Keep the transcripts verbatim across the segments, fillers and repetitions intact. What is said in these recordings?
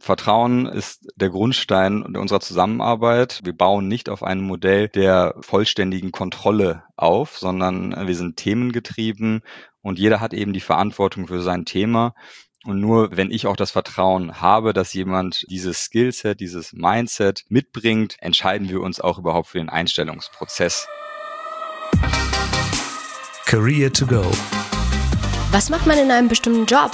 Vertrauen ist der Grundstein unserer Zusammenarbeit. Wir bauen nicht auf einem Modell der vollständigen Kontrolle auf, sondern wir sind themengetrieben und jeder hat eben die Verantwortung für sein Thema. Und nur wenn ich auch das Vertrauen habe, dass jemand dieses Skillset, dieses Mindset mitbringt, entscheiden wir uns auch überhaupt für den Einstellungsprozess. Career to go. Was macht man in einem bestimmten Job?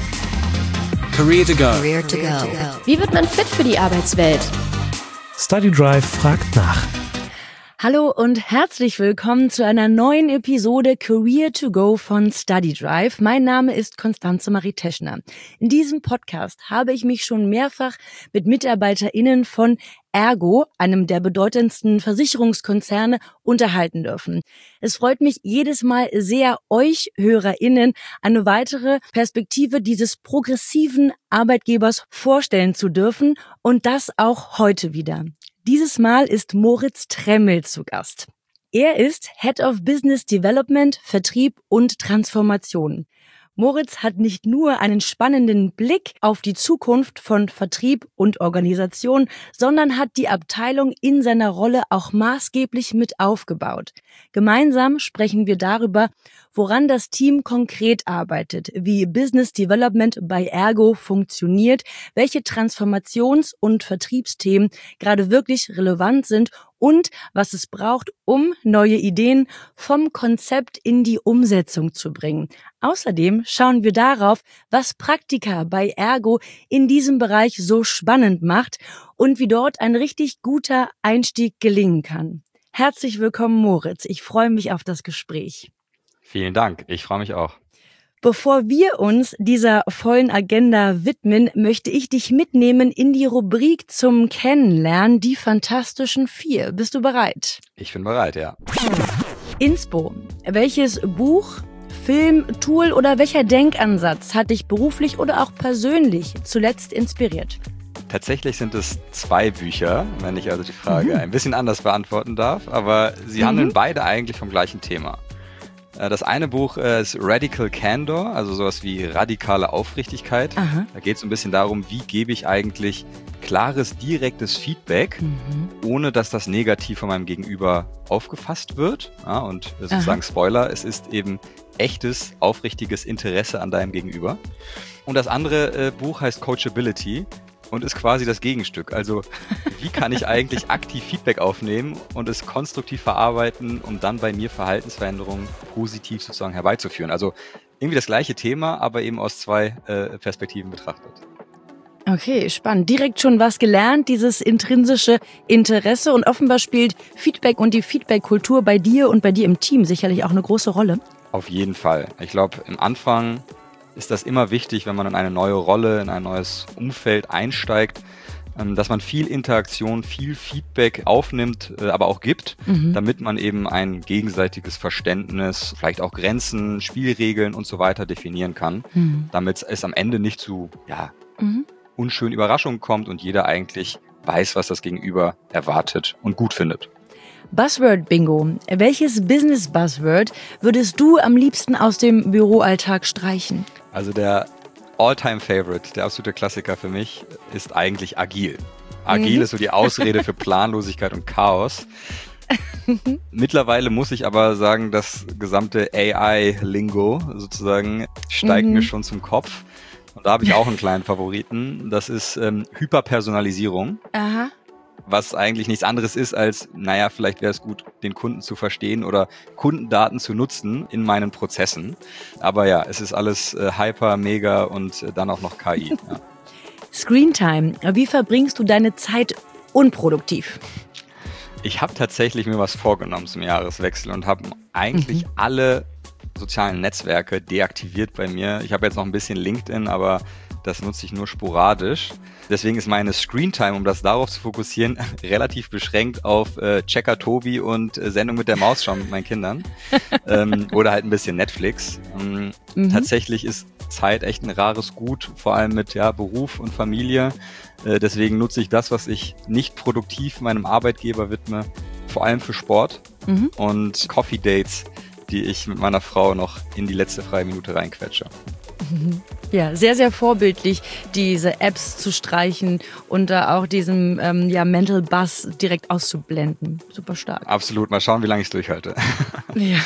Career to go. Career to go. Wie wird man fit für die Arbeitswelt? StudyDrive fragt nach. Hallo und herzlich willkommen zu einer neuen Episode Career to go von StudyDrive. Mein Name ist Constanze Marie Teschner. In diesem Podcast habe ich mich schon mehrfach mit MitarbeiterInnen von Ergo, einem der bedeutendsten Versicherungskonzerne, unterhalten dürfen. Es freut mich jedes Mal sehr, euch HörerInnen eine weitere Perspektive dieses progressiven Arbeitgebers vorstellen zu dürfen und das auch heute wieder. Dieses Mal ist Moritz Tremmel zu Gast. Er ist Head of Business Development, Vertrieb und Transformation. Moritz hat nicht nur einen spannenden Blick auf die Zukunft von Vertrieb und Organisation, sondern hat die Abteilung in seiner Rolle auch maßgeblich mit aufgebaut. Gemeinsam sprechen wir darüber, woran das Team konkret arbeitet, wie Business Development bei Ergo funktioniert, welche Transformations- und Vertriebsthemen gerade wirklich relevant sind und was es braucht, um neue Ideen vom Konzept in die Umsetzung zu bringen. Außerdem schauen wir darauf, was Praktika bei Ergo in diesem Bereich so spannend macht und wie dort ein richtig guter Einstieg gelingen kann. Herzlich willkommen, Moritz. Ich freue mich auf das Gespräch. Vielen Dank. Ich freue mich auch. Bevor wir uns dieser vollen Agenda widmen, möchte ich dich mitnehmen in die Rubrik zum Kennenlernen, die Fantastischen Vier. Bist du bereit? Ich bin bereit, ja. Inspo. Welches Buch, Film, Tool oder welcher Denkansatz hat dich beruflich oder auch persönlich zuletzt inspiriert? Tatsächlich sind es zwei Bücher, wenn ich also die Frage Mhm. ein bisschen anders beantworten darf, aber sie Mhm. handeln beide eigentlich vom gleichen Thema. Das eine Buch ist Radical Candor, also sowas wie radikale Aufrichtigkeit. Aha. Da geht es ein bisschen darum, wie gebe ich eigentlich klares, direktes Feedback, Mhm. ohne dass das negativ von meinem Gegenüber aufgefasst wird. Ja, und sozusagen Aha. Spoiler, es ist eben echtes, aufrichtiges Interesse an deinem Gegenüber. Und das andere äh, Buch heißt Coachability und ist quasi das Gegenstück. Also wie kann ich eigentlich aktiv Feedback aufnehmen und es konstruktiv verarbeiten, um dann bei mir Verhaltensveränderungen positiv sozusagen herbeizuführen. Also irgendwie das gleiche Thema, aber eben aus zwei äh, Perspektiven betrachtet. Okay, spannend. Direkt schon was gelernt, dieses intrinsische Interesse, und offenbar spielt Feedback und die Feedback-Kultur bei dir und bei dir im Team sicherlich auch eine große Rolle. Auf jeden Fall. Ich glaube, im Anfang ist das immer wichtig, wenn man in eine neue Rolle, in ein neues Umfeld einsteigt, dass man viel Interaktion, viel Feedback aufnimmt, aber auch gibt, Mhm. damit man eben ein gegenseitiges Verständnis, vielleicht auch Grenzen, Spielregeln und so weiter definieren kann, Mhm. damit es am Ende nicht zu ja, Mhm. unschönen Überraschungen kommt und jeder eigentlich weiß, was das Gegenüber erwartet und gut findet. Buzzword Bingo. Welches Business Buzzword würdest du am liebsten aus dem Büroalltag streichen? Also der All-Time-Favorite, der absolute Klassiker für mich, ist eigentlich agil. Agil Mhm. ist so die Ausrede für Planlosigkeit und Chaos. Mittlerweile muss ich aber sagen, das gesamte A I-Lingo sozusagen steigt Mhm. mir schon zum Kopf. Und da habe ich auch einen kleinen Favoriten. Das ist ähm, Hyperpersonalisierung, Aha. was eigentlich nichts anderes ist als, naja, vielleicht wäre es gut, den Kunden zu verstehen oder Kundendaten zu nutzen in meinen Prozessen. Aber ja, es ist alles äh, hyper, mega und äh, dann auch noch K I. Ja. Screentime. Wie verbringst du deine Zeit unproduktiv? Ich habe tatsächlich mir was vorgenommen zum Jahreswechsel und habe eigentlich Mhm. alle sozialen Netzwerke deaktiviert bei mir. Ich habe jetzt noch ein bisschen LinkedIn, aber das nutze ich nur sporadisch. Deswegen ist meine Screentime, um das darauf zu fokussieren, relativ beschränkt auf äh, Checker Tobi und äh, Sendung mit der Maus schauen mit meinen Kindern. ähm, oder halt ein bisschen Netflix. Ähm, Mhm. Tatsächlich ist Zeit echt ein rares Gut, vor allem mit ja, Beruf und Familie. Äh, deswegen nutze ich das, was ich nicht produktiv meinem Arbeitgeber widme, vor allem für Sport Mhm. und Coffee Dates, die ich mit meiner Frau noch in die letzte freie Minute reinquetsche. Ja, sehr, sehr vorbildlich, diese Apps zu streichen und da auch diesen ähm, ja, Mental Buzz direkt auszublenden. Super stark. Absolut. Mal schauen, wie lange ich es durchhalte. Ja.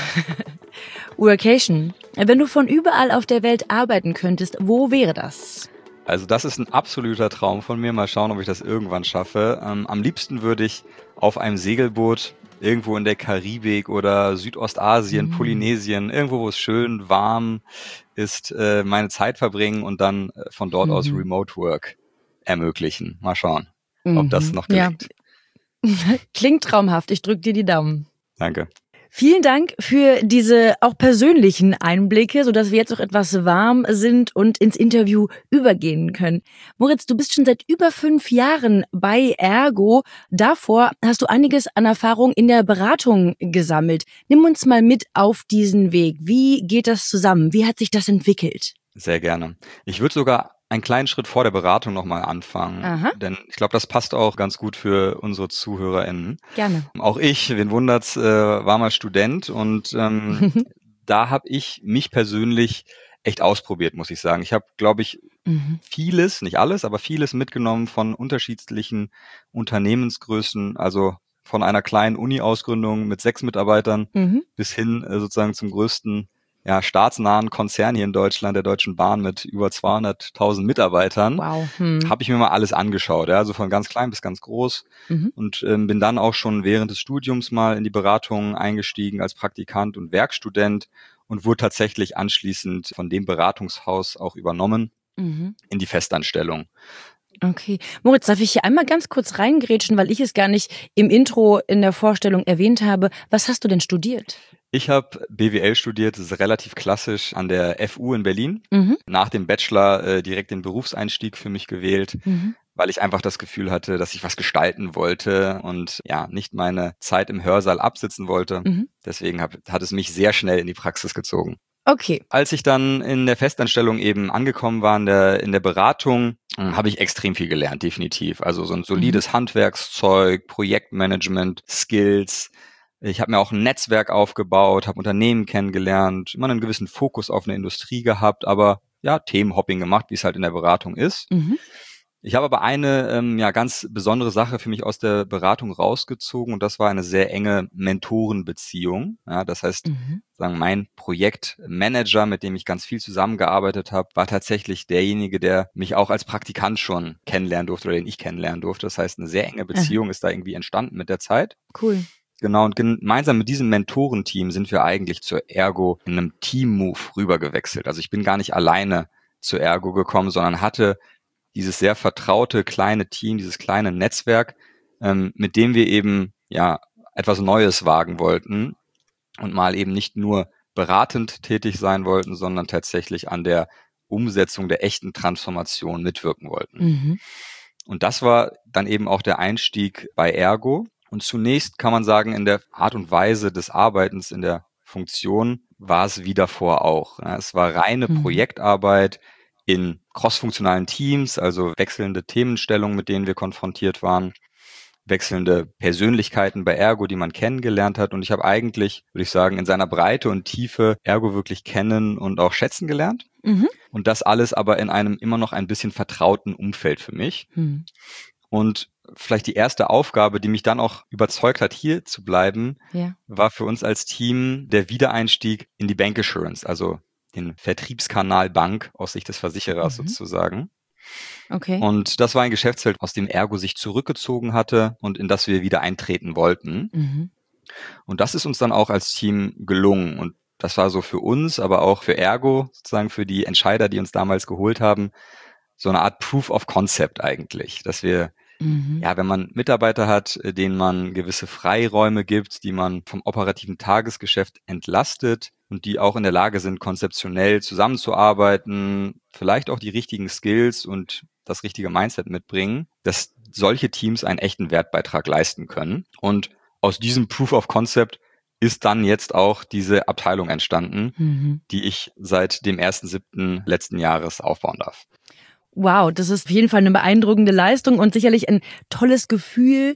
Workation. Wenn du von überall auf der Welt arbeiten könntest, wo wäre das? Also das ist ein absoluter Traum von mir. Mal schauen, ob ich das irgendwann schaffe. Ähm, am liebsten würde ich auf einem Segelboot irgendwo in der Karibik oder Südostasien, mm. Polynesien, irgendwo, wo es schön warm ist, äh, meine Zeit verbringen und dann äh, von dort mhm. aus Remote Work ermöglichen. Mal schauen, mhm. ob das noch gelingt. Ja. Klingt traumhaft. Ich drücke dir die Daumen. Danke. Vielen Dank für diese auch persönlichen Einblicke, sodass wir jetzt auch etwas warm sind und ins Interview übergehen können. Moritz, du bist schon seit über fünf Jahren bei Ergo. Davor hast du einiges an Erfahrung in der Beratung gesammelt. Nimm uns mal mit auf diesen Weg. Wie geht das zusammen? Wie hat sich das entwickelt? Sehr gerne. Ich würde sogar einen kleinen Schritt vor der Beratung nochmal anfangen. Aha. Denn ich glaube, das passt auch ganz gut für unsere ZuhörerInnen. Gerne. Auch ich, wen wundert's, äh, war mal Student und ähm, da habe ich mich persönlich echt ausprobiert, muss ich sagen. Ich habe, glaube ich, mhm. vieles, nicht alles, aber vieles mitgenommen von unterschiedlichen Unternehmensgrößen, also von einer kleinen Uni-Ausgründung mit sechs Mitarbeitern mhm. bis hin äh, sozusagen zum größten ja, staatsnahen Konzern hier in Deutschland, der Deutschen Bahn mit über zweihunderttausend Mitarbeitern. Wow. Hm. Habe ich mir mal alles angeschaut, ja, also von ganz klein bis ganz groß mhm. und ähm, bin dann auch schon während des Studiums mal in die Beratung eingestiegen als Praktikant und Werkstudent und wurde tatsächlich anschließend von dem Beratungshaus auch übernommen mhm. in die Festanstellung. Okay. Moritz, darf ich hier einmal ganz kurz reingrätschen, weil ich es gar nicht im Intro in der Vorstellung erwähnt habe. Was hast du denn studiert? Ich habe B W L studiert, das ist relativ klassisch an der F U in Berlin. Mhm. Nach dem Bachelor äh, direkt den Berufseinstieg für mich gewählt, mhm. weil ich einfach das Gefühl hatte, dass ich was gestalten wollte und ja nicht meine Zeit im Hörsaal absitzen wollte. Mhm. Deswegen hab, hat es mich sehr schnell in die Praxis gezogen. Okay. Als ich dann in der Festanstellung eben angekommen war in der, in der Beratung, habe ich extrem viel gelernt, definitiv. Also so ein solides mhm. Handwerkszeug, Projektmanagement, Skills. Ich habe mir auch ein Netzwerk aufgebaut, habe Unternehmen kennengelernt, immer einen gewissen Fokus auf eine Industrie gehabt, aber ja, Themenhopping gemacht, wie es halt in der Beratung ist. Mhm. Ich habe aber eine ähm, ja ganz besondere Sache für mich aus der Beratung rausgezogen und das war eine sehr enge Mentorenbeziehung. Ja, das heißt, mhm. sagen mein Projektmanager, mit dem ich ganz viel zusammengearbeitet habe, war tatsächlich derjenige, der mich auch als Praktikant schon kennenlernen durfte oder den ich kennenlernen durfte. Das heißt, eine sehr enge Beziehung mhm. ist da irgendwie entstanden mit der Zeit. Cool. Genau, und gemeinsam mit diesem Mentorenteam sind wir eigentlich zur Ergo in einem Team-Move rübergewechselt. Also ich bin gar nicht alleine zur Ergo gekommen, sondern hatte dieses sehr vertraute kleine Team, dieses kleine Netzwerk, ähm, mit dem wir eben ja etwas Neues wagen wollten und mal eben nicht nur beratend tätig sein wollten, sondern tatsächlich an der Umsetzung der echten Transformation mitwirken wollten. Mhm. Und das war dann eben auch der Einstieg bei Ergo. Und zunächst kann man sagen, in der Art und Weise des Arbeitens, in der Funktion, war es wie davor auch. Es war reine mhm. Projektarbeit in crossfunktionalen Teams, also wechselnde Themenstellungen, mit denen wir konfrontiert waren, wechselnde Persönlichkeiten bei Ergo, die man kennengelernt hat. Und ich habe eigentlich, würde ich sagen, in seiner Breite und Tiefe Ergo wirklich kennen und auch schätzen gelernt. Mhm. Und das alles aber in einem immer noch ein bisschen vertrauten Umfeld für mich. Mhm. Und vielleicht die erste Aufgabe, die mich dann auch überzeugt hat, hier zu bleiben, ja. war für uns als Team der Wiedereinstieg in die Bancassurance, also den Vertriebskanal Bank aus Sicht des Versicherers mhm. sozusagen. Okay. Und das war ein Geschäftsfeld, aus dem Ergo sich zurückgezogen hatte und in das wir wieder eintreten wollten. Mhm. Und das ist uns dann auch als Team gelungen. Und das war so für uns, aber auch für Ergo, sozusagen für die Entscheider, die uns damals geholt haben, so eine Art Proof of Concept eigentlich, dass wir Mhm. ja, wenn man Mitarbeiter hat, denen man gewisse Freiräume gibt, die man vom operativen Tagesgeschäft entlastet und die auch in der Lage sind, konzeptionell zusammenzuarbeiten, vielleicht auch die richtigen Skills und das richtige Mindset mitbringen, dass solche Teams einen echten Wertbeitrag leisten können. Und aus diesem Proof of Concept ist dann jetzt auch diese Abteilung entstanden, mhm. die ich seit dem ersten siebten letzten Jahres aufbauen darf. Wow, das ist auf jeden Fall eine beeindruckende Leistung und sicherlich ein tolles Gefühl,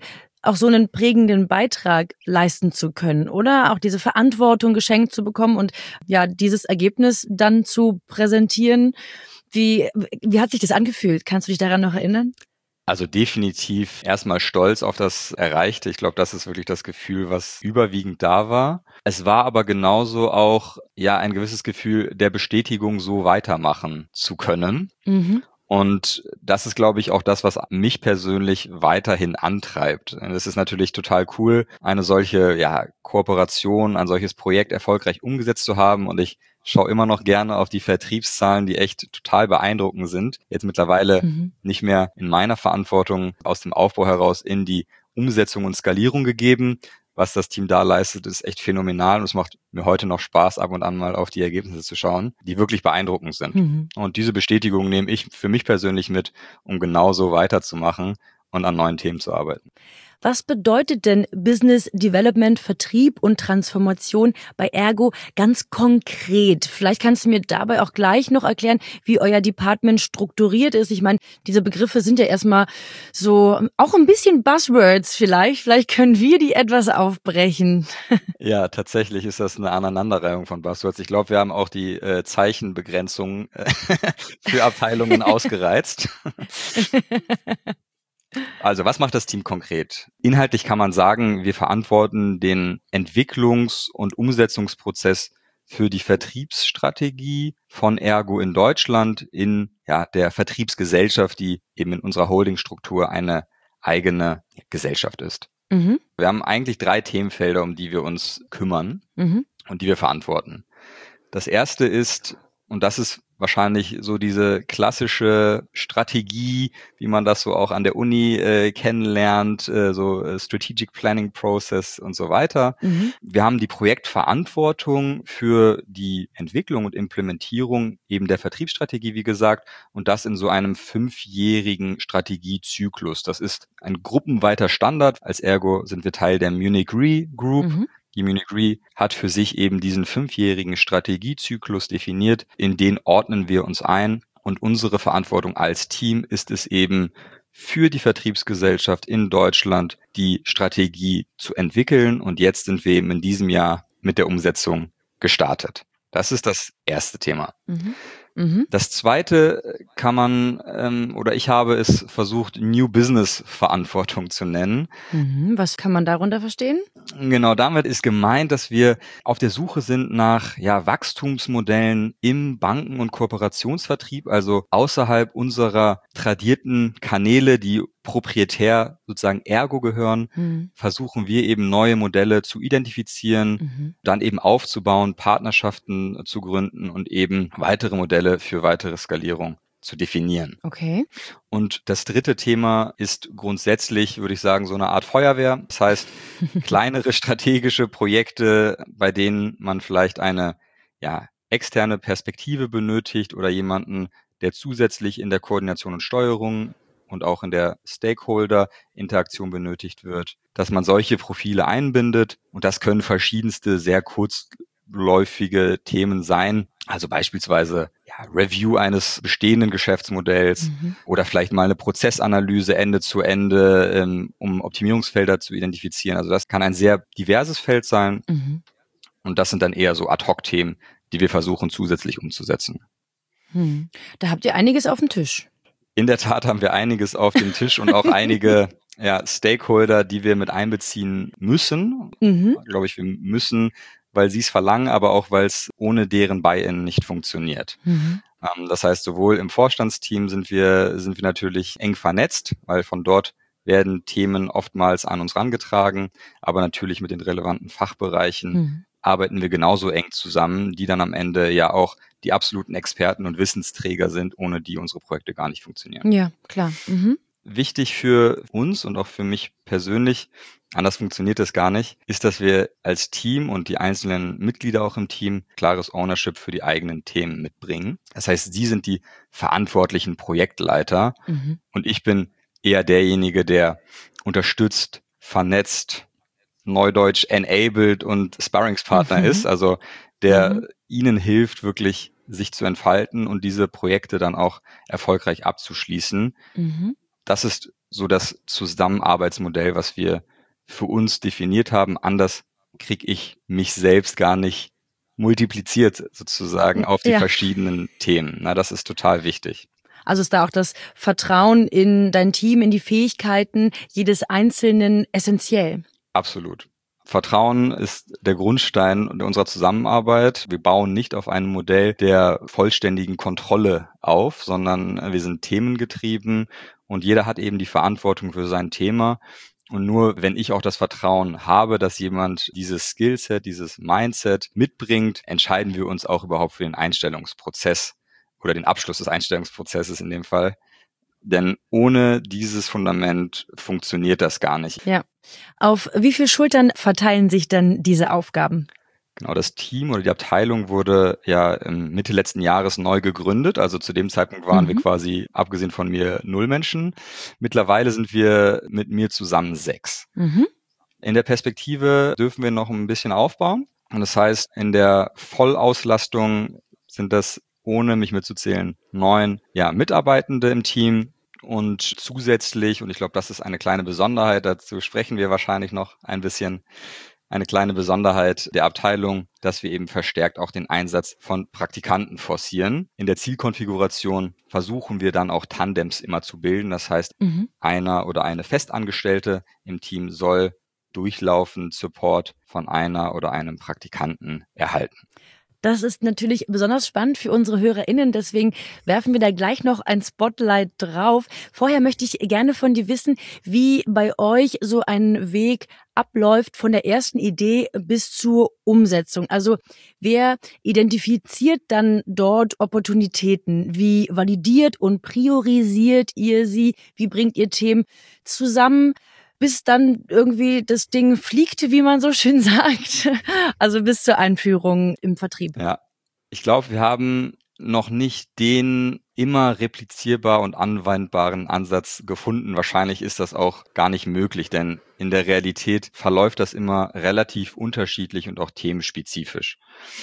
auch so einen prägenden Beitrag leisten zu können, oder? Auch diese Verantwortung geschenkt zu bekommen und ja, dieses Ergebnis dann zu präsentieren. Wie, wie hat sich das angefühlt? Kannst du dich daran noch erinnern? Also definitiv erstmal stolz auf das Erreichte. Ich glaube, das ist wirklich das Gefühl, was überwiegend da war. Es war aber genauso auch ja ein gewisses Gefühl der Bestätigung, so weitermachen zu können. Mhm. Und das ist, glaube ich, auch das, was mich persönlich weiterhin antreibt. Es ist natürlich total cool, eine solche ja, Kooperation, ein solches Projekt erfolgreich umgesetzt zu haben. Und ich schaue immer noch gerne auf die Vertriebszahlen, die echt total beeindruckend sind. Jetzt mittlerweile Mhm. nicht mehr in meiner Verantwortung, aus dem Aufbau heraus in die Umsetzung und Skalierung gegeben. Was das Team da leistet, ist echt phänomenal und es macht mir heute noch Spaß, ab und an mal auf die Ergebnisse zu schauen, die wirklich beeindruckend sind. Mhm. Und diese Bestätigung nehme ich für mich persönlich mit, um genauso weiterzumachen und an neuen Themen zu arbeiten. Was bedeutet denn Business Development, Vertrieb und Transformation bei Ergo ganz konkret? Vielleicht kannst du mir dabei auch gleich noch erklären, wie euer Department strukturiert ist. Ich meine, diese Begriffe sind ja erstmal so auch ein bisschen Buzzwords vielleicht. Vielleicht können wir die etwas aufbrechen. Ja, tatsächlich ist das eine Aneinanderreihung von Buzzwords. Ich glaube, wir haben auch die äh, Zeichenbegrenzung äh, für Abteilungen ausgereizt. Also, was macht das Team konkret? Inhaltlich kann man sagen, wir verantworten den Entwicklungs- und Umsetzungsprozess für die Vertriebsstrategie von Ergo in Deutschland in ja, der Vertriebsgesellschaft, die eben in unserer Holdingstruktur eine eigene Gesellschaft ist. Mhm. Wir haben eigentlich drei Themenfelder, um die wir uns kümmern Mhm. und die wir verantworten. Das erste ist, und das ist wahrscheinlich so diese klassische Strategie, wie man das so auch an der Uni äh, kennenlernt, äh, so äh, Strategic Planning Process und so weiter. Mhm. Wir haben die Projektverantwortung für die Entwicklung und Implementierung eben der Vertriebsstrategie, wie gesagt, und das in so einem fünfjährigen Strategiezyklus. Das ist ein gruppenweiter Standard. Als Ergo sind wir Teil der Munich Re Group. Mhm. Die Munich Re hat für sich eben diesen fünfjährigen Strategiezyklus definiert, in den ordnen wir uns ein und unsere Verantwortung als Team ist es eben, für die Vertriebsgesellschaft in Deutschland die Strategie zu entwickeln und jetzt sind wir eben in diesem Jahr mit der Umsetzung gestartet. Das ist das erste Thema. Mhm. Mhm. Das zweite kann man, ähm, oder ich habe es versucht, New Business Verantwortung zu nennen. Mhm. Was kann man darunter verstehen? Genau, damit ist gemeint, dass wir auf der Suche sind nach ja, Wachstumsmodellen im Banken- und Kooperationsvertrieb, also außerhalb unserer tradierten Kanäle, die proprietär sozusagen Ergo gehören, Mhm. versuchen wir eben neue Modelle zu identifizieren, Mhm. dann eben aufzubauen, Partnerschaften zu gründen und eben weitere Modelle für weitere Skalierung zu definieren. Okay. Und das dritte Thema ist grundsätzlich, würde ich sagen, so eine Art Feuerwehr. Das heißt, kleinere strategische Projekte, bei denen man vielleicht eine ja, externe Perspektive benötigt oder jemanden, der zusätzlich in der Koordination und Steuerung und auch in der Stakeholder-Interaktion benötigt wird, dass man solche Profile einbindet. Und das können verschiedenste, sehr kurzläufige Themen sein. Also beispielsweise ja, Review eines bestehenden Geschäftsmodells Mhm. oder vielleicht mal eine Prozessanalyse Ende zu Ende, ähm, um Optimierungsfelder zu identifizieren. Also das kann ein sehr diverses Feld sein. Mhm. Und das sind dann eher so Ad-Hoc-Themen, die wir versuchen zusätzlich umzusetzen. Hm. Da habt ihr einiges auf dem Tisch. In der Tat haben wir einiges auf dem Tisch und auch einige ja, Stakeholder, die wir mit einbeziehen müssen. Mhm. Glaube ich, wir müssen, weil sie es verlangen, aber auch, weil es ohne deren Buy-in nicht funktioniert. Mhm. Ähm, das heißt, sowohl im Vorstandsteam sind wir, sind wir natürlich eng vernetzt, weil von dort werden Themen oftmals an uns rangetragen, aber natürlich mit den relevanten Fachbereichen Mhm. arbeiten wir genauso eng zusammen, die dann am Ende ja auch die absoluten Experten und Wissensträger sind, ohne die unsere Projekte gar nicht funktionieren. Ja, klar. Mhm. Wichtig für uns und auch für mich persönlich, anders funktioniert das gar nicht, ist, dass wir als Team und die einzelnen Mitglieder auch im Team klares Ownership für die eigenen Themen mitbringen. Das heißt, sie sind die verantwortlichen Projektleiter Mhm. und ich bin eher derjenige, der unterstützt, vernetzt, Neudeutsch enabled und Sparringspartner Mhm. ist, also der Mhm. ihnen hilft, wirklich sich zu entfalten und diese Projekte dann auch erfolgreich abzuschließen. Mhm. Das ist so das Zusammenarbeitsmodell, was wir für uns definiert haben. Anders kriege ich mich selbst gar nicht multipliziert sozusagen auf die Ja. verschiedenen Themen. Na, das ist total wichtig. Also ist da auch das Vertrauen in dein Team, in die Fähigkeiten jedes Einzelnen essentiell? Absolut. Vertrauen ist der Grundstein unserer Zusammenarbeit. Wir bauen nicht auf einem Modell der vollständigen Kontrolle auf, sondern wir sind themengetrieben und jeder hat eben die Verantwortung für sein Thema. Und nur wenn ich auch das Vertrauen habe, dass jemand dieses Skillset, dieses Mindset mitbringt, entscheiden wir uns auch überhaupt für den Einstellungsprozess oder den Abschluss des Einstellungsprozesses in dem Fall. Denn ohne dieses Fundament funktioniert das gar nicht. Ja. Auf wie viele Schultern verteilen sich dann diese Aufgaben? Genau, das Team oder die Abteilung wurde ja Mitte letzten Jahres neu gegründet. Also zu dem Zeitpunkt waren Mhm. wir quasi, abgesehen von mir, null Menschen. Mittlerweile sind wir mit mir zusammen sechs. Mhm. In der Perspektive dürfen wir noch ein bisschen aufbauen. Und das heißt, in der Vollauslastung sind das, ohne mich mitzuzählen, neun ja, Mitarbeitende im Team. Und zusätzlich, und ich glaube, das ist eine kleine Besonderheit, dazu sprechen wir wahrscheinlich noch ein bisschen, eine kleine Besonderheit der Abteilung, dass wir eben verstärkt auch den Einsatz von Praktikanten forcieren. In der Zielkonfiguration versuchen wir dann auch Tandems immer zu bilden. Das heißt, Mhm. einer oder eine Festangestellte im Team soll durchlaufend Support von einer oder einem Praktikanten erhalten. Das ist natürlich besonders spannend für unsere HörerInnen, deswegen werfen wir da gleich noch ein Spotlight drauf. Vorher möchte ich gerne von dir wissen, wie bei euch so ein Weg abläuft von der ersten Idee bis zur Umsetzung. Also wer identifiziert dann dort Opportunitäten? Wie validiert und priorisiert ihr sie? Wie bringt ihr Themen zusammen? Bis dann irgendwie das Ding fliegt, wie man so schön sagt. Also bis zur Einführung im Vertrieb. Ja, ich glaube, wir haben noch nicht den immer replizierbar und anwendbaren Ansatz gefunden. Wahrscheinlich ist das auch gar nicht möglich, denn in der Realität verläuft das immer relativ unterschiedlich und auch themenspezifisch.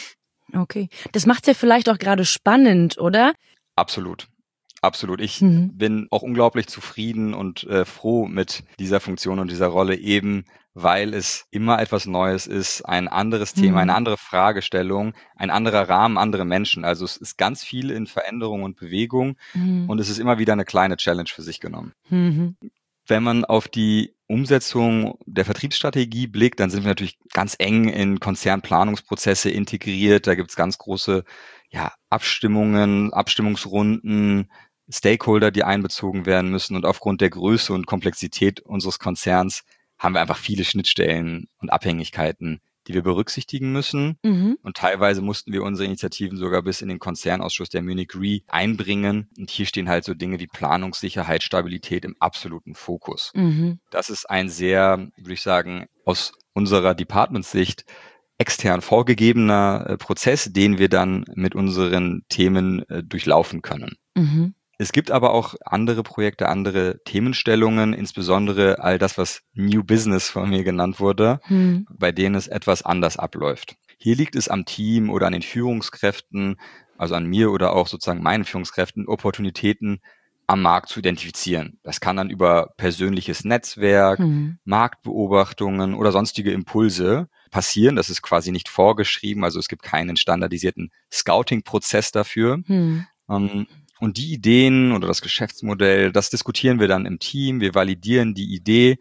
Okay. Das macht's ja vielleicht auch gerade spannend, oder? Absolut. Absolut. Ich Mhm. bin auch unglaublich zufrieden und äh, froh mit dieser Funktion und dieser Rolle, eben weil es immer etwas Neues ist, ein anderes Thema, Mhm. eine andere Fragestellung, ein anderer Rahmen, andere Menschen. Also es ist ganz viel in Veränderung und Bewegung Mhm. und es ist immer wieder eine kleine Challenge für sich genommen. Mhm. Wenn man auf die Umsetzung der Vertriebsstrategie blickt, dann sind wir natürlich ganz eng in Konzernplanungsprozesse integriert. Da gibt es ganz große ja, Abstimmungen, Abstimmungsrunden, Stakeholder, die einbezogen werden müssen. Und aufgrund der Größe und Komplexität unseres Konzerns haben wir einfach viele Schnittstellen und Abhängigkeiten, die wir berücksichtigen müssen. Mhm. Und teilweise mussten wir unsere Initiativen sogar bis in den Konzernausschuss der Munich Re einbringen. Und hier stehen halt so Dinge wie Planungssicherheit, Stabilität im absoluten Fokus. Mhm. Das ist ein sehr, würde ich sagen, aus unserer Departmentssicht extern vorgegebener äh, Prozess, den wir dann mit unseren Themen äh, durchlaufen können. Mhm. Es gibt aber auch andere Projekte, andere Themenstellungen, insbesondere all das, was New Business von mir genannt wurde, Mhm. bei denen es etwas anders abläuft. Hier liegt es am Team oder an den Führungskräften, also an mir oder auch sozusagen meinen Führungskräften, Opportunitäten am Markt zu identifizieren. Das kann dann über persönliches Netzwerk, Mhm. Marktbeobachtungen oder sonstige Impulse passieren. Das ist quasi nicht vorgeschrieben, also es gibt keinen standardisierten Scouting-Prozess dafür. Mhm. Ähm, Und die Ideen oder das Geschäftsmodell, das diskutieren wir dann im Team. Wir validieren die Idee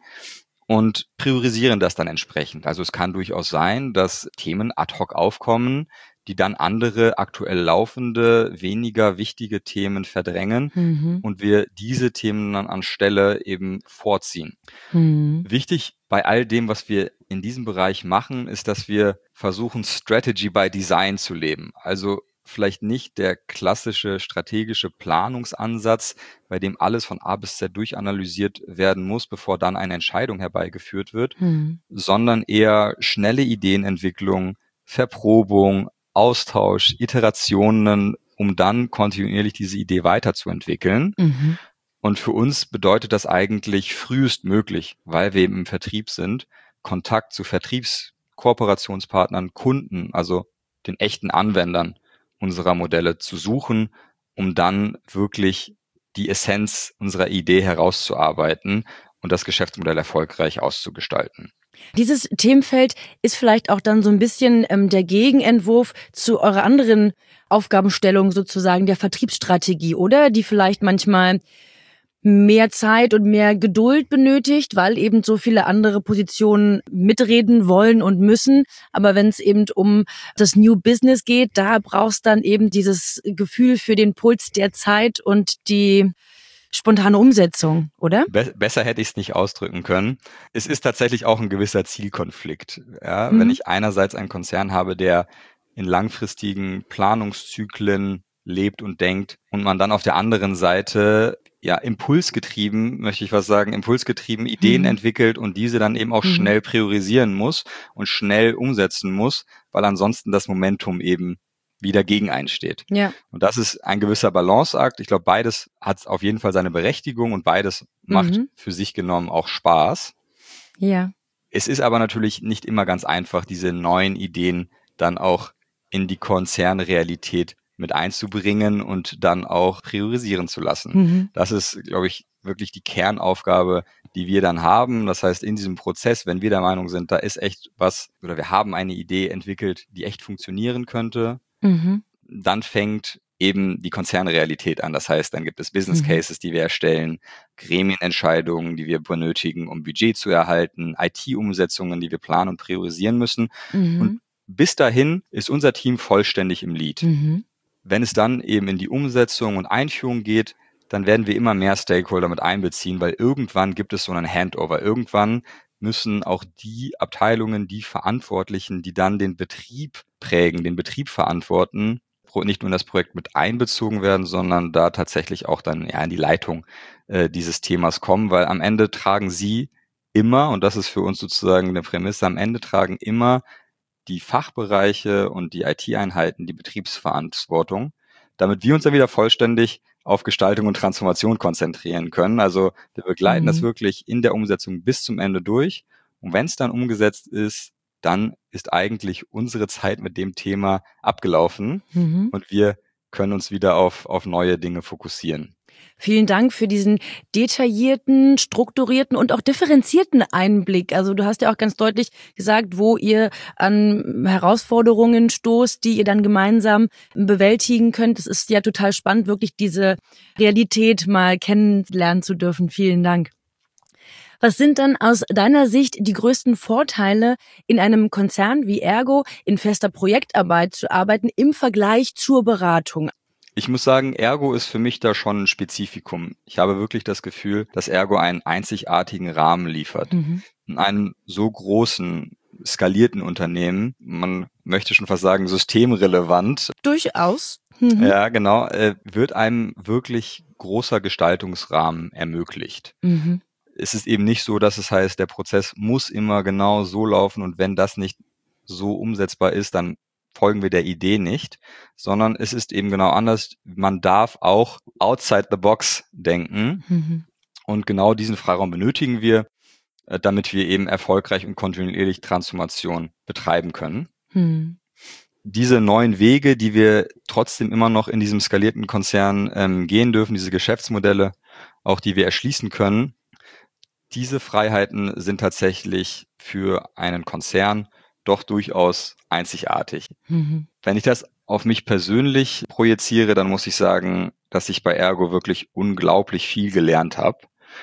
und priorisieren das dann entsprechend. Also es kann durchaus sein, dass Themen ad hoc aufkommen, die dann andere aktuell laufende, weniger wichtige Themen verdrängen Mhm. und wir diese Themen dann anstelle eben vorziehen. Mhm. Wichtig bei all dem, was wir in diesem Bereich machen, ist, dass wir versuchen, Strategy by Design zu leben. Also vielleicht nicht der klassische strategische Planungsansatz, bei dem alles von A bis Z durchanalysiert werden muss, bevor dann eine Entscheidung herbeigeführt wird, Mhm. sondern eher schnelle Ideenentwicklung, Verprobung, Austausch, Iterationen, um dann kontinuierlich diese Idee weiterzuentwickeln. Mhm. Und für uns bedeutet das eigentlich frühestmöglich, weil wir eben im Vertrieb sind, Kontakt zu Vertriebskooperationspartnern, Kunden, also den echten Anwendern unserer Modelle zu suchen, um dann wirklich die Essenz unserer Idee herauszuarbeiten und das Geschäftsmodell erfolgreich auszugestalten. Dieses Themenfeld ist vielleicht auch dann so ein bisschen ähm, der Gegenentwurf zu eurer anderen Aufgabenstellung sozusagen der Vertriebsstrategie, oder? Die vielleicht manchmal mehr Zeit und mehr Geduld benötigt, weil eben so viele andere Positionen mitreden wollen und müssen. Aber wenn es eben um das New Business geht, da brauchst dann eben dieses Gefühl für den Puls der Zeit und die spontane Umsetzung, oder? Be- besser hätte ich es nicht ausdrücken können. Es ist tatsächlich auch ein gewisser Zielkonflikt. Ja? Mhm. Wenn ich einerseits einen Konzern habe, der in langfristigen Planungszyklen lebt und denkt und man dann auf der anderen Seite ja impulsgetrieben, möchte ich was sagen, impulsgetrieben Ideen Mhm. entwickelt und diese dann eben auch Mhm. schnell priorisieren muss und schnell umsetzen muss, weil ansonsten das Momentum eben wieder gegen einsteht. Ja. Und das ist ein gewisser Balanceakt. Ich glaube, beides hat auf jeden Fall seine Berechtigung und beides macht Mhm. für sich genommen auch Spaß. Ja. Es ist aber natürlich nicht immer ganz einfach, diese neuen Ideen dann auch in die Konzernrealität mit einzubringen und dann auch priorisieren zu lassen. Mhm. Das ist, glaube ich, wirklich die Kernaufgabe, die wir dann haben. Das heißt, in diesem Prozess, wenn wir der Meinung sind, da ist echt was oder wir haben eine Idee entwickelt, die echt funktionieren könnte, Mhm. dann fängt eben die Konzernrealität an. Das heißt, dann gibt es Business Mhm. Cases, die wir erstellen, Gremienentscheidungen, die wir benötigen, um Budget zu erhalten, I T-Umsetzungen, die wir planen und priorisieren müssen. Mhm. Und bis dahin ist unser Team vollständig im Lead. Mhm. Wenn es dann eben in die Umsetzung und Einführung geht, dann werden wir immer mehr Stakeholder mit einbeziehen, weil irgendwann gibt es so einen Handover. Irgendwann müssen auch die Abteilungen, die Verantwortlichen, die dann den Betrieb prägen, den Betrieb verantworten, nicht nur in das Projekt mit einbezogen werden, sondern da tatsächlich auch dann ja in die Leitung äh, dieses Themas kommen, weil am Ende tragen sie immer, und das ist für uns sozusagen eine Prämisse, am Ende tragen immer die Fachbereiche und die I T-Einheiten die Betriebsverantwortung, damit wir uns dann wieder vollständig auf Gestaltung und Transformation konzentrieren können. Also wir begleiten Mhm. das wirklich in der Umsetzung bis zum Ende durch. Und wenn es dann umgesetzt ist, dann ist eigentlich unsere Zeit mit dem Thema abgelaufen Mhm. und wir können uns wieder auf, auf neue Dinge fokussieren. Vielen Dank für diesen detaillierten, strukturierten und auch differenzierten Einblick. Also du hast ja auch ganz deutlich gesagt, wo ihr an Herausforderungen stoßt, die ihr dann gemeinsam bewältigen könnt. Es ist ja total spannend, wirklich diese Realität mal kennenlernen zu dürfen. Vielen Dank. Was sind dann aus deiner Sicht die größten Vorteile, in einem Konzern wie Ergo in fester Projektarbeit zu arbeiten im Vergleich zur Beratung? Ich muss sagen, Ergo ist für mich da schon ein Spezifikum. Ich habe wirklich das Gefühl, dass Ergo einen einzigartigen Rahmen liefert. Mhm. In einem so großen, skalierten Unternehmen, man möchte schon fast sagen systemrelevant, Durchaus. Mhm. ja genau, äh, wird einem wirklich großer Gestaltungsrahmen ermöglicht. Mhm. Es ist eben nicht so, dass es heißt, der Prozess muss immer genau so laufen und wenn das nicht so umsetzbar ist, dann folgen wir der Idee nicht, sondern es ist eben genau anders. Man darf auch outside the box denken Mhm. und genau diesen Freiraum benötigen wir, äh, damit wir eben erfolgreich und kontinuierlich Transformation betreiben können. Mhm. Diese neuen Wege, die wir trotzdem immer noch in diesem skalierten Konzern ähm, gehen dürfen, diese Geschäftsmodelle, auch die wir erschließen können, diese Freiheiten sind tatsächlich für einen Konzern doch durchaus einzigartig. Mhm. Wenn ich das auf mich persönlich projiziere, dann muss ich sagen, dass ich bei Ergo wirklich unglaublich viel gelernt habe.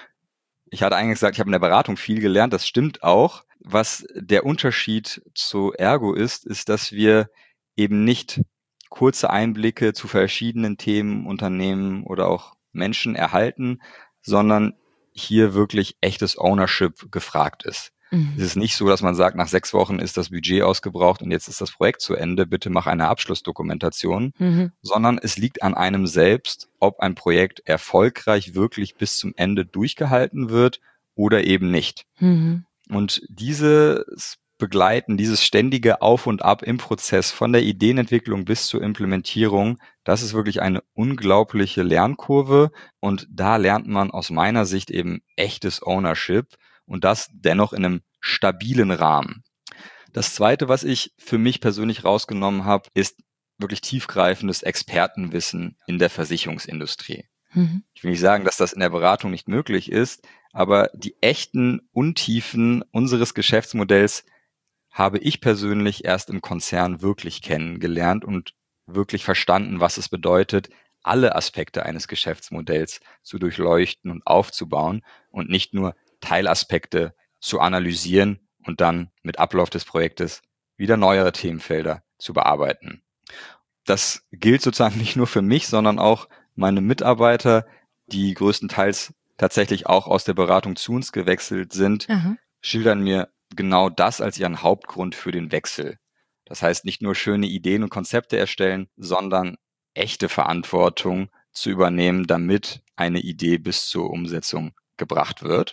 Ich hatte eigentlich gesagt, ich habe in der Beratung viel gelernt, das stimmt auch. Was der Unterschied zu Ergo ist, ist, dass wir eben nicht kurze Einblicke zu verschiedenen Themen, Unternehmen oder auch Menschen erhalten, sondern hier wirklich echtes Ownership gefragt ist. Mhm. Es ist nicht so, dass man sagt, nach sechs Wochen ist das Budget ausgebraucht und jetzt ist das Projekt zu Ende, bitte mach eine Abschlussdokumentation, Mhm. sondern es liegt an einem selbst, ob ein Projekt erfolgreich wirklich bis zum Ende durchgehalten wird oder eben nicht. Mhm. Und dieses Begleiten, dieses ständige Auf und Ab im Prozess von der Ideenentwicklung bis zur Implementierung, das ist wirklich eine unglaubliche Lernkurve und da lernt man aus meiner Sicht eben echtes Ownership und das dennoch in einem stabilen Rahmen. Das Zweite, was ich für mich persönlich rausgenommen habe, ist wirklich tiefgreifendes Expertenwissen in der Versicherungsindustrie. Mhm. Ich will nicht sagen, dass das in der Beratung nicht möglich ist, Aber die echten Untiefen unseres Geschäftsmodells habe ich persönlich erst im Konzern wirklich kennengelernt und wirklich verstanden, was es bedeutet, alle Aspekte eines Geschäftsmodells zu durchleuchten und aufzubauen und nicht nur Teilaspekte zu analysieren und dann mit Ablauf des Projektes wieder neuere Themenfelder zu bearbeiten. Das gilt sozusagen nicht nur für mich, sondern auch meine Mitarbeiter, die größtenteils tatsächlich auch aus der Beratung zu uns gewechselt sind, Aha. schildern mir genau das als ihren Hauptgrund für den Wechsel. Das heißt, nicht nur schöne Ideen und Konzepte erstellen, sondern echte Verantwortung zu übernehmen, damit eine Idee bis zur Umsetzung gebracht wird.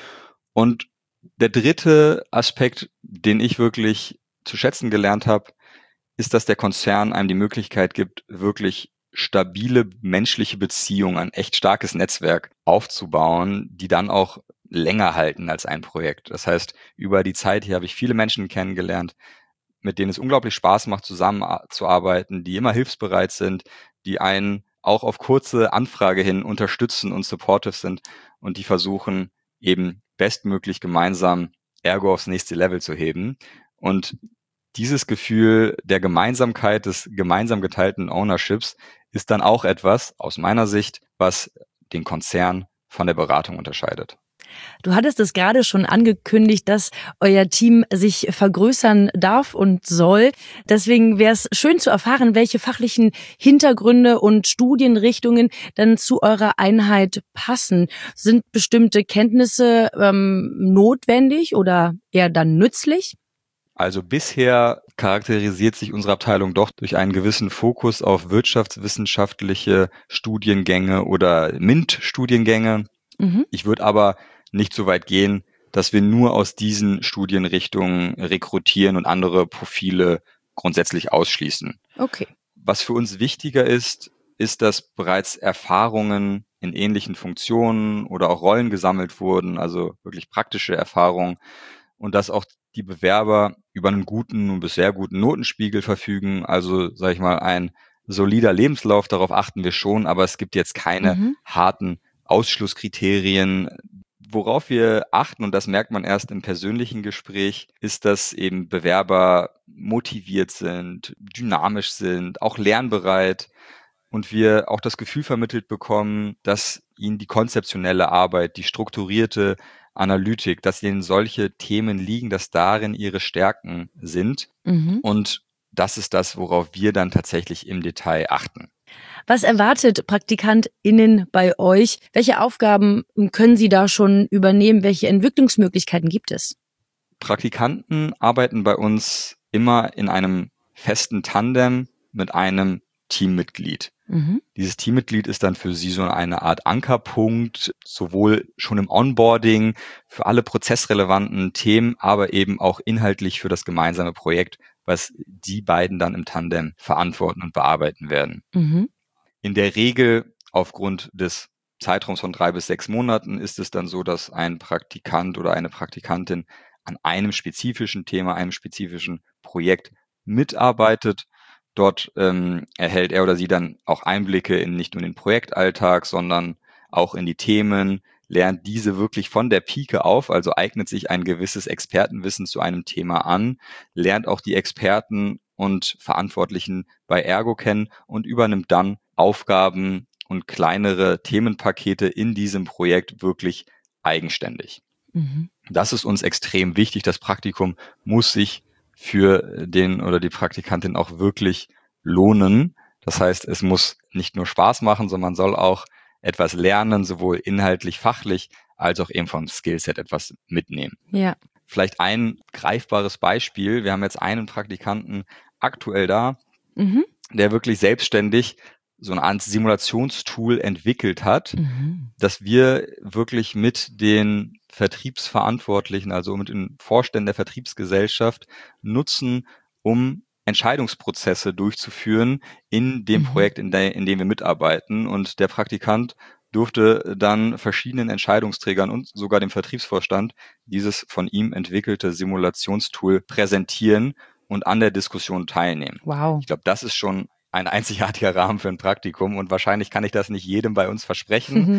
Und der dritte Aspekt, den ich wirklich zu schätzen gelernt habe, ist, dass der Konzern einem die Möglichkeit gibt, wirklich stabile menschliche Beziehungen, ein echt starkes Netzwerk aufzubauen, die dann auch länger halten als ein Projekt. Das heißt, über die Zeit hier habe ich viele Menschen kennengelernt, mit denen es unglaublich Spaß macht, zusammenzuarbeiten, die immer hilfsbereit sind, die einen auch auf kurze Anfrage hin unterstützen und supportive sind und die versuchen, eben bestmöglich gemeinsam Ergo aufs nächste Level zu heben. Und dieses Gefühl der Gemeinsamkeit, des gemeinsam geteilten Ownerships ist dann auch etwas, aus meiner Sicht, was den Konzern von der Beratung unterscheidet. Du hattest es gerade schon angekündigt, dass euer Team sich vergrößern darf und soll. Deswegen wäre es schön zu erfahren, welche fachlichen Hintergründe und Studienrichtungen dann zu eurer Einheit passen. Sind bestimmte Kenntnisse ähm, notwendig oder eher dann nützlich? Also bisher charakterisiert sich unsere Abteilung doch durch einen gewissen Fokus auf wirtschaftswissenschaftliche Studiengänge oder MINT-Studiengänge. Mhm. Ich würde aber nicht so weit gehen, dass wir nur aus diesen Studienrichtungen rekrutieren und andere Profile grundsätzlich ausschließen. Okay. Was für uns wichtiger ist, ist, dass bereits Erfahrungen in ähnlichen Funktionen oder auch Rollen gesammelt wurden, also wirklich praktische Erfahrungen, und dass auch die Bewerber über einen guten und bis sehr guten Notenspiegel verfügen, also sage ich mal ein solider Lebenslauf, darauf achten wir schon, aber es gibt jetzt keine Mhm. harten Ausschlusskriterien. Worauf wir achten, und das merkt man erst im persönlichen Gespräch, ist, dass eben Bewerber motiviert sind, dynamisch sind, auch lernbereit und wir auch das Gefühl vermittelt bekommen, dass ihnen die konzeptionelle Arbeit, die strukturierte Analytik, dass ihnen solche Themen liegen, dass darin ihre Stärken sind. Mhm. Und das ist das, worauf wir dann tatsächlich im Detail achten. Was erwartet PraktikantInnen bei euch? Welche Aufgaben können sie da schon übernehmen? Welche Entwicklungsmöglichkeiten gibt es? Praktikanten arbeiten bei uns immer in einem festen Tandem mit einem Teammitglied. Mhm. Dieses Teammitglied ist dann für sie so eine Art Ankerpunkt, sowohl schon im Onboarding für alle prozessrelevanten Themen, aber eben auch inhaltlich für das gemeinsame Projekt, was die beiden dann im Tandem verantworten und bearbeiten werden. Mhm. In der Regel aufgrund des Zeitraums von drei bis sechs Monaten ist es dann so, dass ein Praktikant oder eine Praktikantin an einem spezifischen Thema, einem spezifischen Projekt mitarbeitet. Dort ähm, erhält er oder sie dann auch Einblicke in nicht nur den Projektalltag, sondern auch in die Themen, lernt diese wirklich von der Pike auf, also eignet sich ein gewisses Expertenwissen zu einem Thema an, lernt auch die Experten und Verantwortlichen bei Ergo kennen und übernimmt dann Aufgaben und kleinere Themenpakete in diesem Projekt wirklich eigenständig. Mhm. Das ist uns extrem wichtig. Das Praktikum muss sich für den oder die Praktikantin auch wirklich lohnen. Das heißt, es muss nicht nur Spaß machen, sondern man soll auch etwas lernen, sowohl inhaltlich, fachlich, als auch eben vom Skillset etwas mitnehmen. Ja. Vielleicht ein greifbares Beispiel. Wir haben jetzt einen Praktikanten aktuell da, Mhm. der wirklich selbstständig so eine Art Simulationstool entwickelt hat, Mhm. dass wir wirklich mit den Vertriebsverantwortlichen, also mit den Vorständen der Vertriebsgesellschaft nutzen, um Entscheidungsprozesse durchzuführen in dem Mhm. Projekt, in, der, in dem wir mitarbeiten. Und der Praktikant durfte dann verschiedenen Entscheidungsträgern und sogar dem Vertriebsvorstand dieses von ihm entwickelte Simulationstool präsentieren und an der Diskussion teilnehmen. Wow. Ich glaube, das ist schon ein einzigartiger Rahmen für ein Praktikum und wahrscheinlich kann ich das nicht jedem bei uns versprechen, Mhm.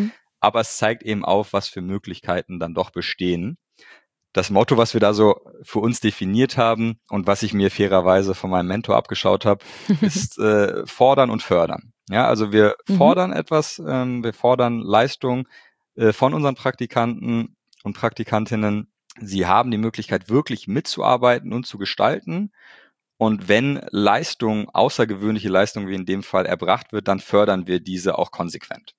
aber es zeigt eben auf, was für Möglichkeiten dann doch bestehen. Das Motto, was wir da so für uns definiert haben und was ich mir fairerweise von meinem Mentor abgeschaut habe, ist äh, fordern und fördern. Ja, also wir mhm. fordern etwas, ähm, wir fordern Leistung äh, von unseren Praktikanten und Praktikantinnen. Sie haben die Möglichkeit, wirklich mitzuarbeiten und zu gestalten. Und wenn Leistung, außergewöhnliche Leistung wie in dem Fall erbracht wird, dann fördern wir diese auch konsequent.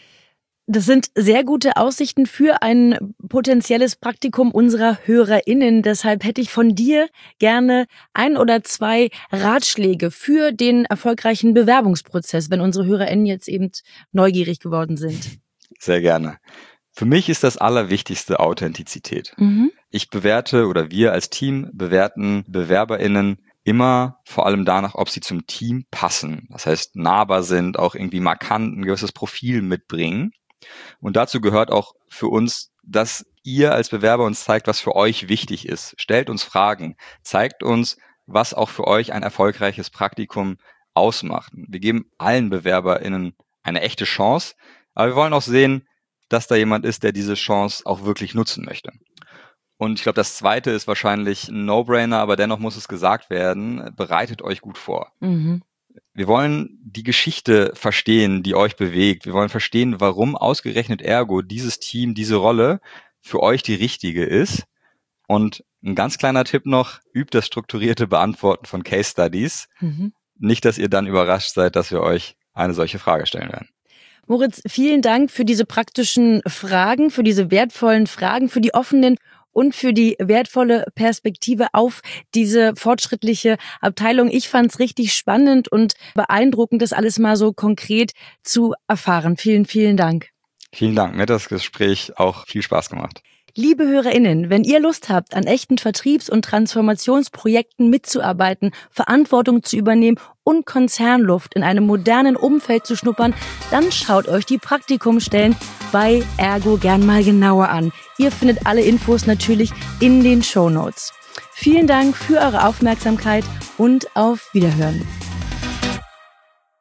Das sind sehr gute Aussichten für ein potenzielles Praktikum unserer HörerInnen. Deshalb hätte ich von dir gerne ein oder zwei Ratschläge für den erfolgreichen Bewerbungsprozess, wenn unsere HörerInnen jetzt eben neugierig geworden sind. Sehr gerne. Für mich ist das Allerwichtigste Authentizität. Mhm. Ich bewerte oder wir als Team bewerten BewerberInnen immer vor allem danach, ob sie zum Team passen. Das heißt, nahbar sind, auch irgendwie markant ein gewisses Profil mitbringen. Und dazu gehört auch für uns, dass ihr als Bewerber uns zeigt, was für euch wichtig ist. Stellt uns Fragen, zeigt uns, was auch für euch ein erfolgreiches Praktikum ausmacht. Wir geben allen BewerberInnen eine echte Chance, aber wir wollen auch sehen, dass da jemand ist, der diese Chance auch wirklich nutzen möchte. Und ich glaube, das Zweite ist wahrscheinlich ein No-Brainer, aber dennoch muss es gesagt werden, bereitet euch gut vor. Mhm. Wir wollen die Geschichte verstehen, die euch bewegt. Wir wollen verstehen, warum ausgerechnet Ergo, dieses Team, diese Rolle für euch die richtige ist. Und ein ganz kleiner Tipp noch, übt das strukturierte Beantworten von Case Studies. Mhm. Nicht, dass ihr dann überrascht seid, dass wir euch eine solche Frage stellen werden. Moritz, vielen Dank für diese praktischen Fragen, für diese wertvollen Fragen, für die offenen und für die wertvolle Perspektive auf diese fortschrittliche Abteilung. Ich fand's richtig spannend und beeindruckend, das alles mal so konkret zu erfahren. Vielen, vielen Dank. Vielen Dank. Mir hat das Gespräch auch viel Spaß gemacht. Liebe HörerInnen, wenn ihr Lust habt, an echten Vertriebs- und Transformationsprojekten mitzuarbeiten, Verantwortung zu übernehmen und Konzernluft in einem modernen Umfeld zu schnuppern, dann schaut euch die Praktikumsstellen bei Ergo gern mal genauer an. Ihr findet alle Infos natürlich in den Shownotes. Vielen Dank für eure Aufmerksamkeit und auf Wiederhören.